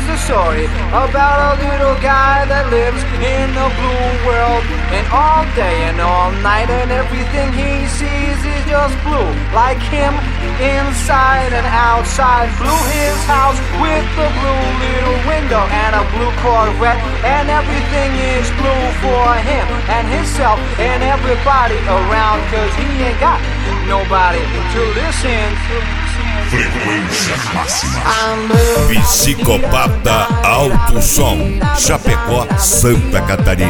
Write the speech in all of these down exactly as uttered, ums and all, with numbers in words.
a story about a little guy that lives in a blue world. And all day and all night and everything he sees is just blue. Like him, inside and outside. Blue his house with a blue little window and a blue Corvette. And everything is blue for him and himself and everybody around. Cause he ain't got nobody to listen to. Frequência máxima. Psicopata Alto Som, Chapecó, Santa Catarina.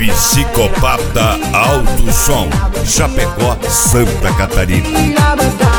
Psicopata Alto Som, Chapecó, Santa Catarina.